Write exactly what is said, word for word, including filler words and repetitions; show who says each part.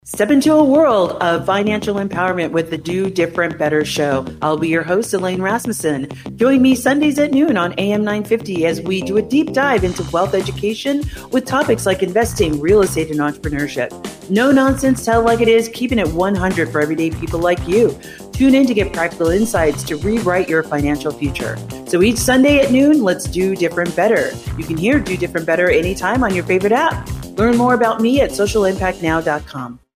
Speaker 1: Step into a world of financial empowerment with the Do Different Better show. I'll be your host, Elaine Rasmussen. Join me Sundays at noon on A M nine fifty as we do a deep dive into wealth education with topics like investing, real estate, and entrepreneurship. No nonsense, tell it like it is, keeping it one hundred for everyday people like you. Tune in to get practical insights to rewrite your financial future. So each Sunday at noon, let's do different better. You can hear Do Different Better anytime on your favorite app. Learn more about me at social impact now dot com.